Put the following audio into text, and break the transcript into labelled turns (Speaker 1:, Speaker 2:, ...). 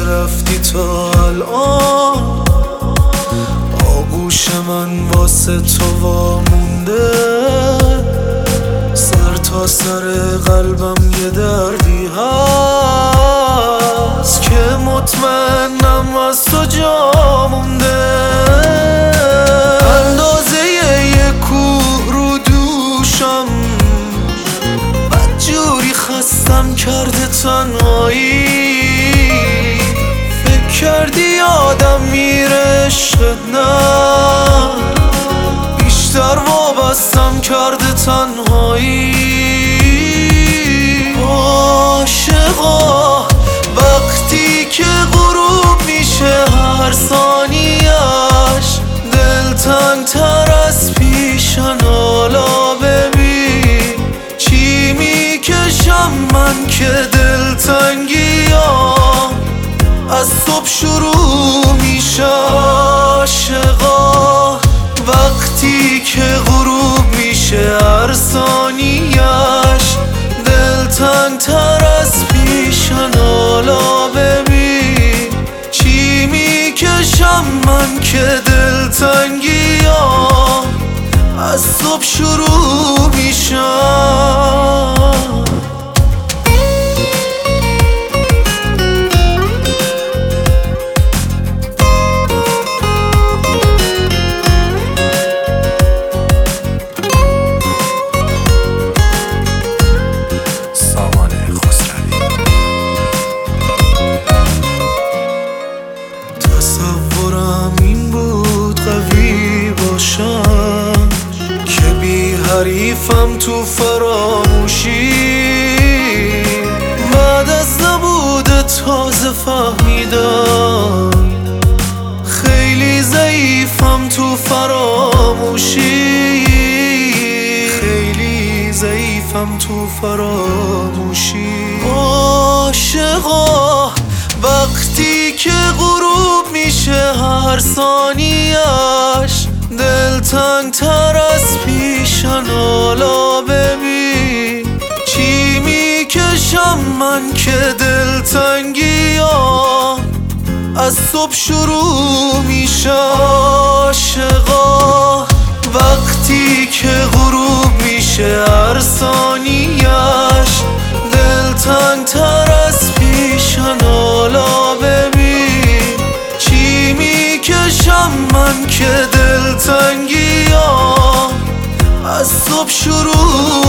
Speaker 1: رفتی تا الان آغوش من واسه تو وامونده، سر تا سر قلبم یه دردی هست که مطمئنم از تو جا مونده. اندازه یه کوه رو دوشم بدجوری خستم کرده تنهایی. فکر کردی آدم میره عشقت، نه بیشتر وابستم کرده تنهایی. عاشقا وقتی که غروب میشه هر ثانیش دلتنگ تر از پیشن، حالا ببین چی میکشم من که دلتنگیام از صبح شروع میشه. عاشقا وقتی که غروب میشه هر ثانیش دلتنگ تر از پیشن، حالا ببین چی میکشم من که دلتنگیام از صبح شروع میشه. تصورم این بود قوی باشم که بی حریفم تو فراموشی. بعد از نبود تازه فهمیدم خیلی ضعیفم تو فراموشی، خیلی ضعیفم تو فراموشی. عاشقا وقتی که غروب میشه هر ثانیش دلتنگ تر از پیشن، حالا ببین چی میکشم من که دلتنگیام از صبح شروع میشه. عاشقا وقتی که غروب میشه هر ثانیش دلتنگ تر از پیشن، حالا ببین چی میکشم من که دلتنگیام از صبح شروع